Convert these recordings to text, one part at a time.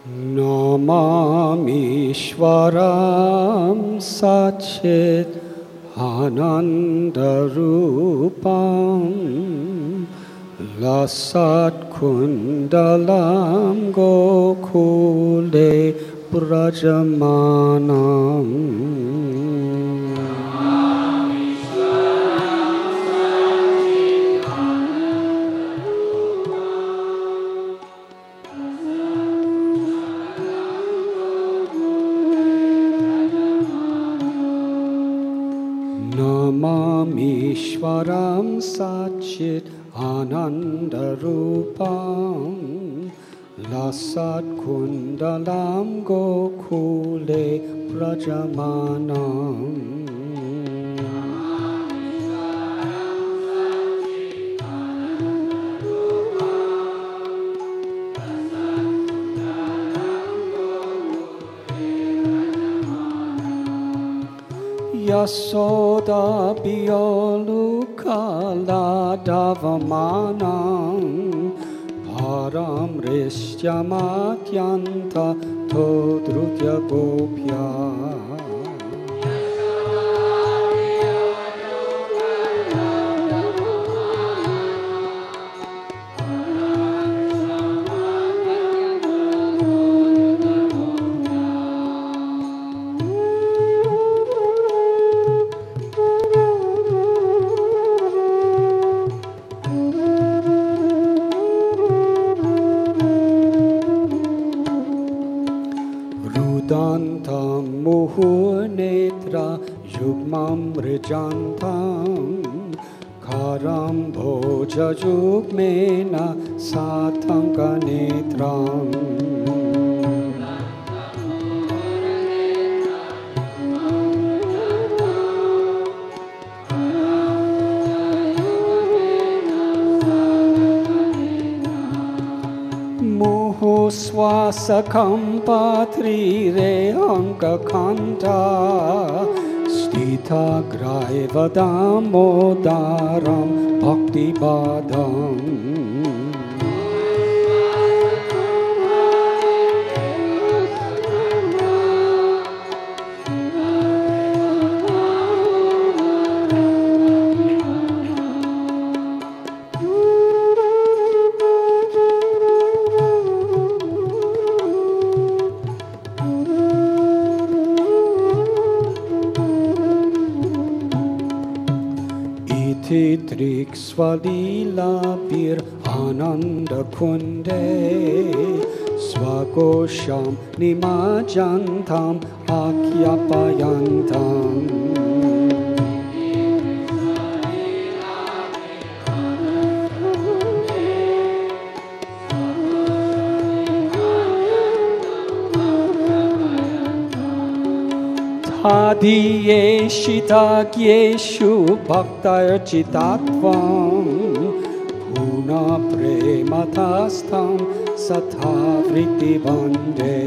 Namamishwaram Satchit Anandarupam Lasat Kundalam Gokule Brajamanam Namamishwaram Satchit Anandarupam Lasat Kundalam Gokule Brajamanam Yasoda Biyolukala Davamanam Param Rishyamatyanta Todrutya Gopya Rudantam Muhunetra Yugmam Rijantam Karam Bhoja Jugmena Satam Ganetram Swasakam patri re anka khanta Stita graivadam modaram bhakti badam Titrik Svalila Bir Ananda Kunde Swagosham Nimajantam Akyapayantam Adiyeshitakyeshu bhaktarchitatvam Puna prematastam sathavriti bande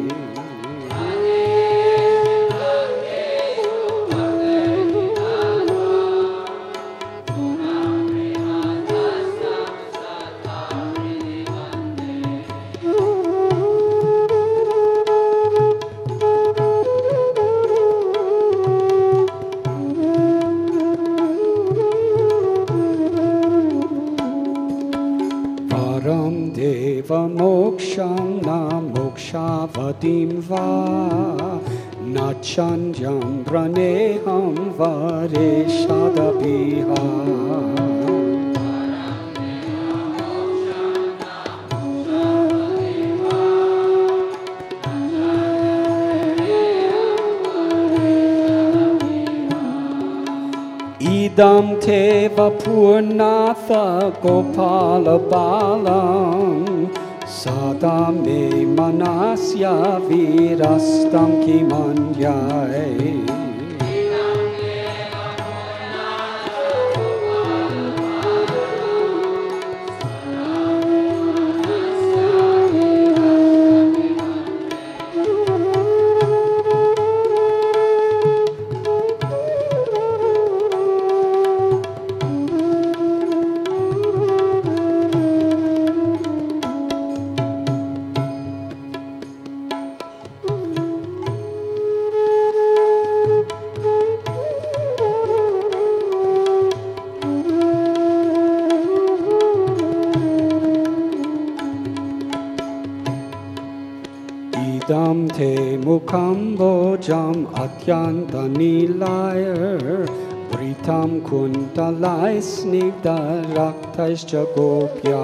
Moksham na mokshavadim va na chanjam praneham vareshadabiha Idam teva purnatha gopala balam Sadame manasya virastam kimanyai te mukambojam atyantanilair Britam kundalai snigdha raktaischa gopya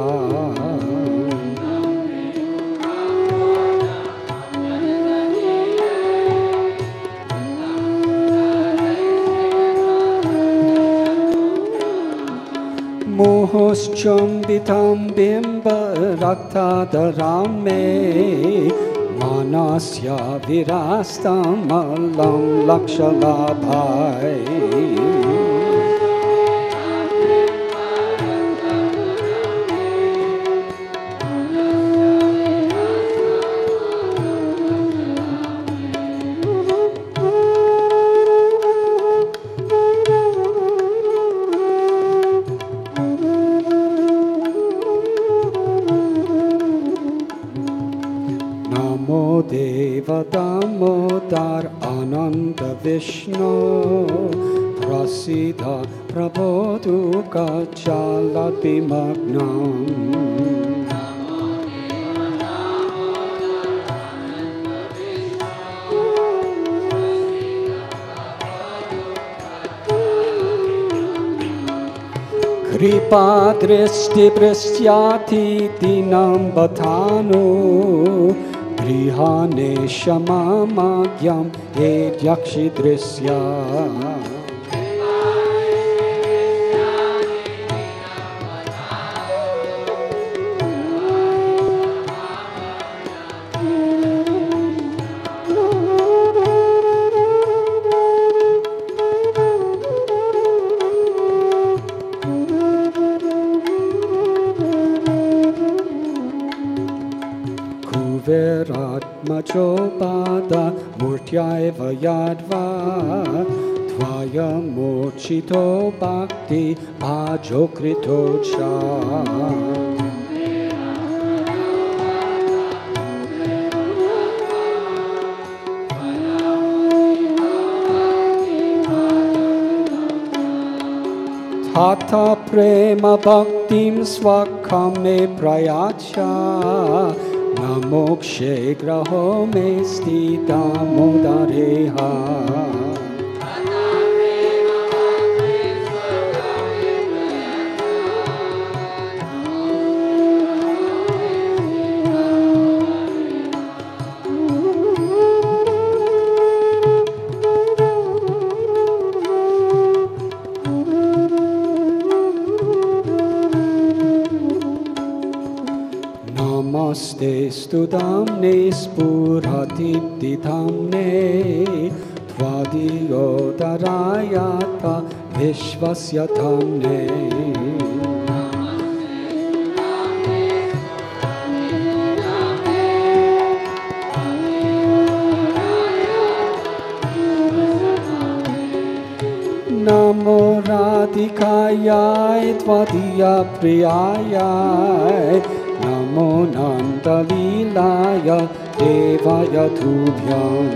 Mohoschumbitam bimba raktadaram Manasya virastam alam lakshalabhai Deva Damodar Ananda Vishnu Prasiddha Prabodhu Gachalat Bimagnam Kripa Dristi Pristyati Dinam Bhatanu Grihane Shamamagyam Edyakshidrisya Veratmachopada Murtyaiva Yadva Tvaya Mochito Bhakti Bhajokrito Cha Tata Prema Bhaktim Swakame Prayacha Mokshe graho me stita modareha Namaste studamne spurhatiptidhamne Tvadiyodarayata vishvasya dhamne Namo Radhikayai Tvadiya Priyayai Namo Nandalilaya Devaya Tubhyam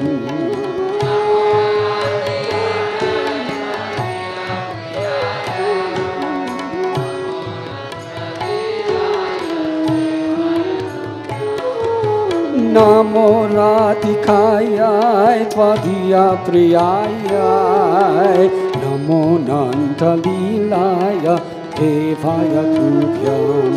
Namo Radhikaya Tvadiya Priyaya Namo Nandalilaya Devaya Tubhyam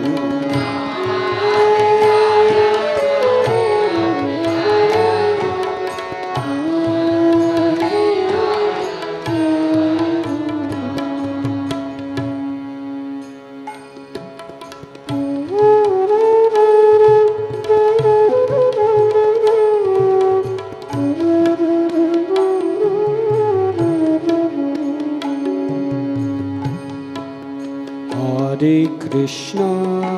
Hare Krishna,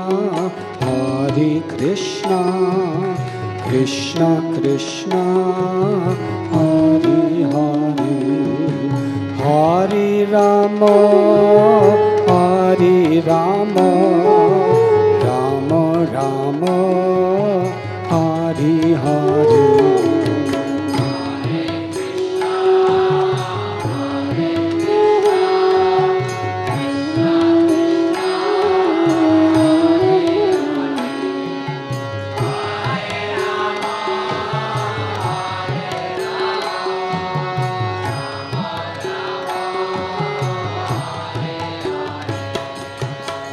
Krishna Krishna, Hare Hare, Hare Rama, Rama Rama, Hare Hare.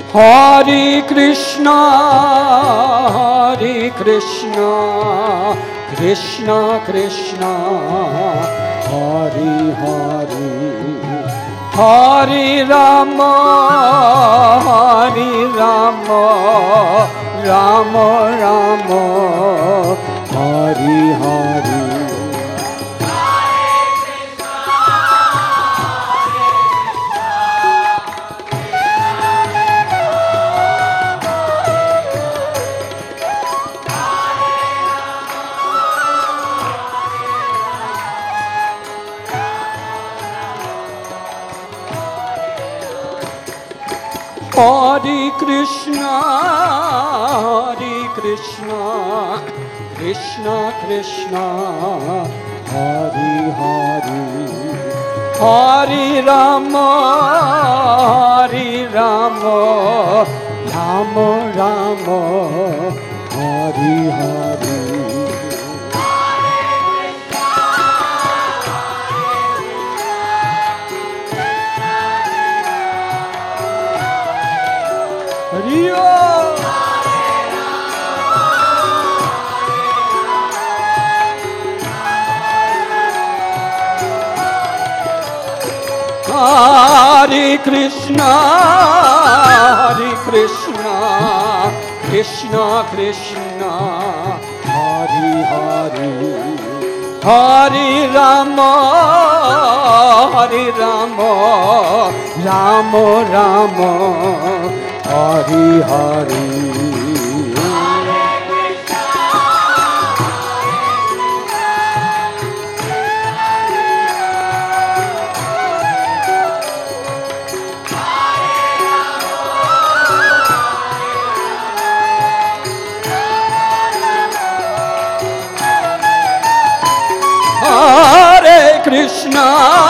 Hare Krishna, Krishna Krishna, Hare Hare, Hare Rama, Rama Rama, Hare Hare. Hare Krishna, Krishna Krishna, Hare Hare, Hare Rama, Rama Rama, Hare Hare. Hare Krishna, Krishna Krishna, Hare Hare, Hare Rama, Rama Rama, Hare Hare. Hare Krishna,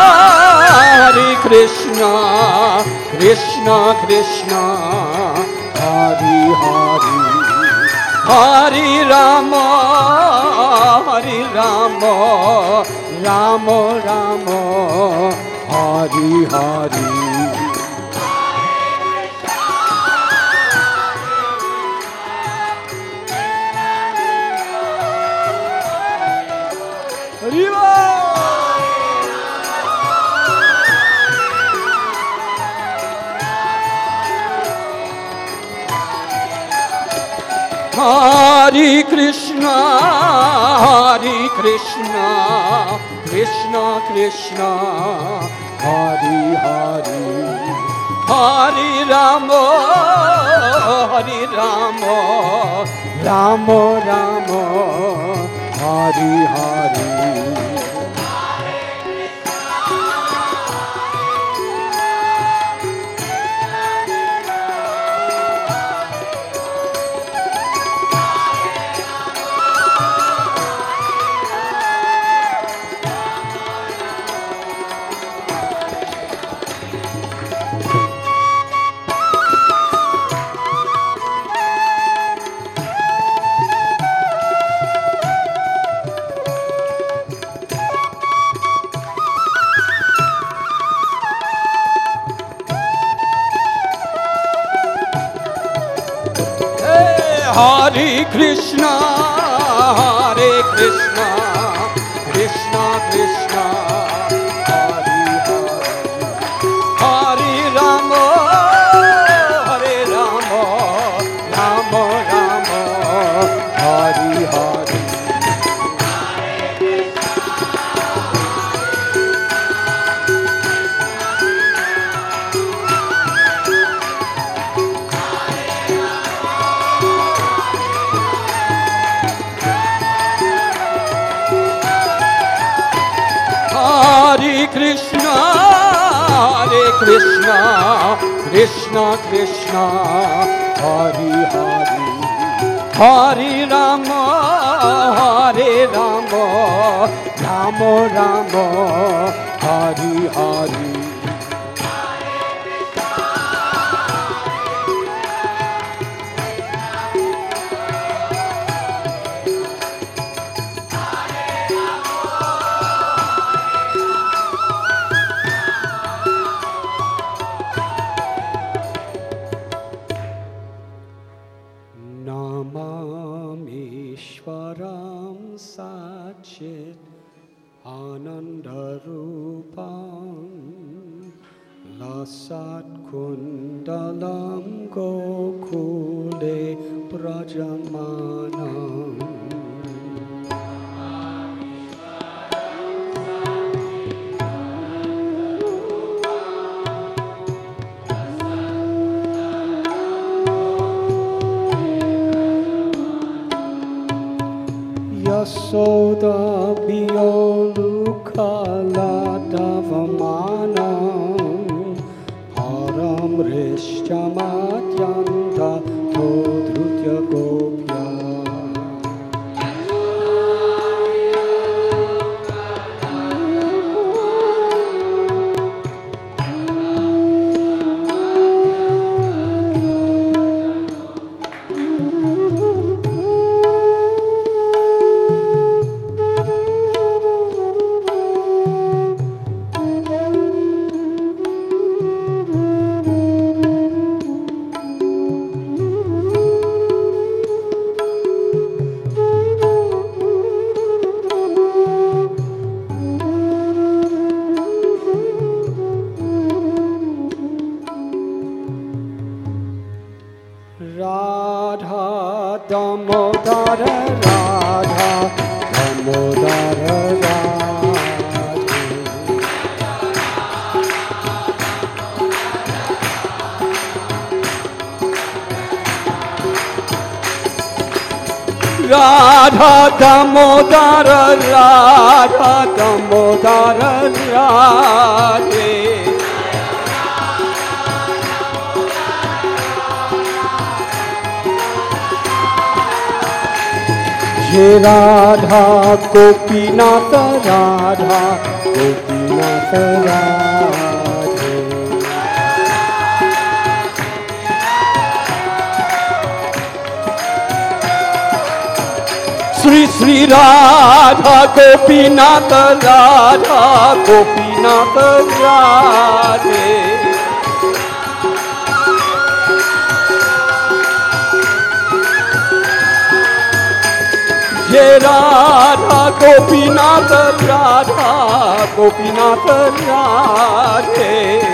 Krishna Krishna, Hare Hare, Hare Rama, Rama Rama, Hare Hare. Hare Krishna, Krishna Krishna, Hare Hare, Hare Rama, Rama Rama, Hare Hare. Hare Krishna, Krishna Krishna, Hare Hare, Hare Rama, Rama Rama, Hare Hare. Hare Krishna, Krishna Krishna, Hare Hare, Hare Rama, Rama Rama, Hare Hare. Satkundalam Gokule Prajamanam Yasoda Biyolukala Davamanam Haram Rishtamatyanta Todrutya Gopya Radha Damodara Radha Damodara Radha Radha Damodara Radha Damodara Radhe Jai Radha Gopinath Radha Gopinath Radhe Sri Sri Radha Gopinath Radha Gopinath Radhe Jai Radha Gopinath Radha Gopinath Radhe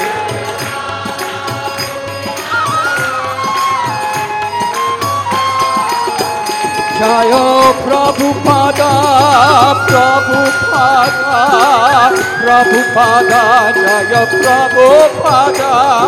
Jaya Prabhupada Prabhupada Prabhupada Jaya Prabhupada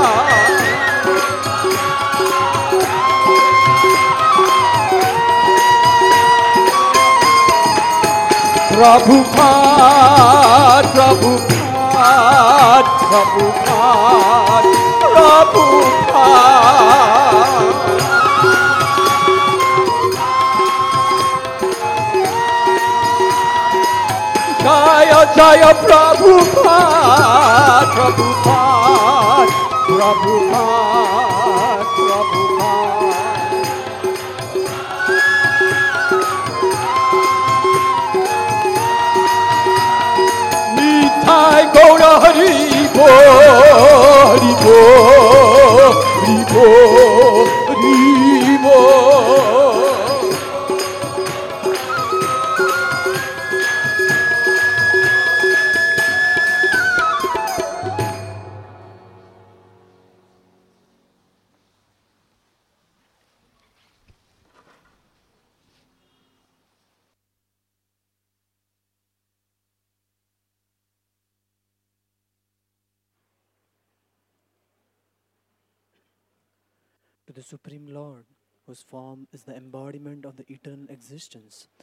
Prabhupada, Prabhupada, Prabhupada, Prabhupada. Jaya, Jaya, Prabhupada, Prabhupada, Prabhupada, Prabhupada. Nitai Gaura Hari Bo, Hari Bo, Hari Bo, Hari Bo. To the Supreme Lord, whose form is the embodiment of the eternal existence,